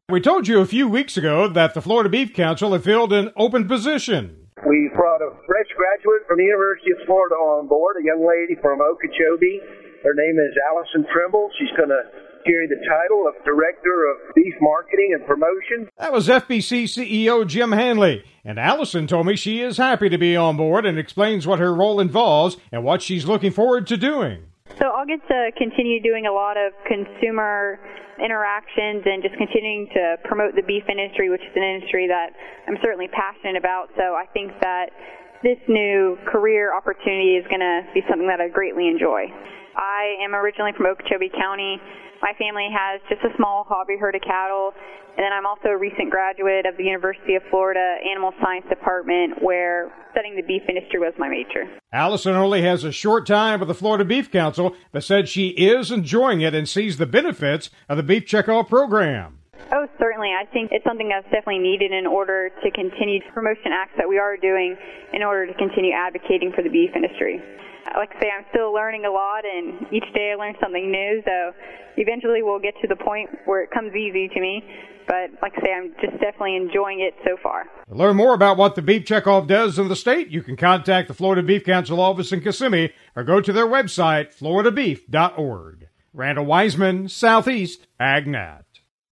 We told you a few weeks ago that the Florida Beef Council had filled an open position. We brought a fresh graduate from the University of Florida on board, a young lady from Okeechobee. Her name is Allison Trimble. She's going to carry the title of Director of Beef Marketing and Promotion. That was FBC CEO Jim Hanley. And Allison told me she is happy to be on board and explains what her role involves and what she's looking forward to doing. So I'll get to continue doing a lot of consumer interactions and just continuing to promote the beef industry, which is an industry that I'm certainly passionate about. So I think that this new career opportunity is going to be something that I greatly enjoy. I am originally from Okeechobee County. My family has just a small hobby herd of cattle, and then I'm also a recent graduate of the University of Florida Animal Science Department, where studying the beef industry was my major. Allison only has a short time with the Florida Beef Council, but said she is enjoying it and sees the benefits of the Beef Checkoff program. Oh, certainly. I think it's something that's definitely needed in order to continue promotion acts that we are doing in order to continue advocating for the beef industry. Like I say, I'm still learning a lot, and each day I learn something new, so eventually we'll get to the point where it comes easy to me. But like I say, I'm just definitely enjoying it so far. To learn more about what the Beef Checkoff does in the state, you can contact the Florida Beef Council office in Kissimmee or go to their website, floridabeef.org. Randall Wiseman, Southeast AgNet.